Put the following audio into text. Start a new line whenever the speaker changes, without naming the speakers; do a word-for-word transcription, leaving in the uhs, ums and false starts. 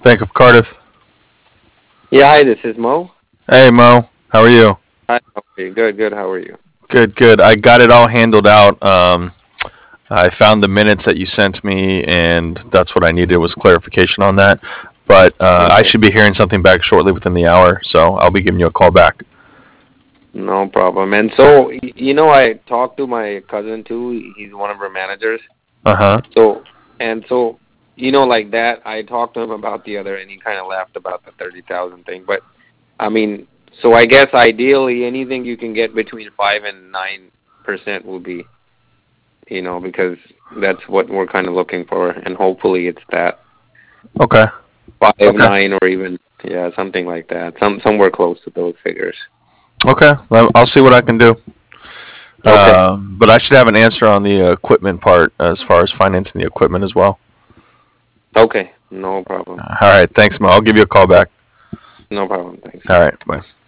Bank of Cardiff.
Yeah, hi, this is Mo.
Hey Mo, how are you?
Hi, how are you? Good, good. How are you?
Good, good. I got it all handled out. Um, I found the minutes that you sent me, and that's what I needed was clarification on that. But uh, I
Okay,
should be hearing something back shortly within the hour, so I'll be giving you a call back.
no problem. And so, y- you know, I talked to my cousin too. He's one of our managers.
Uh huh.
So, and so, you know, like that, I talked to him about the other, and he kind of laughed about the thirty thousand thing. But I mean, so I guess ideally, anything you can get between five and nine percent would be, you know, because that's what we're kind of looking for, and hopefully it's that
Okay.
five,
Okay.
nine, or even yeah, something like that. Some somewhere close to those figures.
Okay. Well, I'll see what I can do.
Okay.
Um, but I should have an answer on the uh, equipment part as far as financing the equipment as well.
Okay, no problem.
All right. Thanks, Mo. I'll give you a call
Yeah,
back.
no problem. Thanks.
All right. Bye.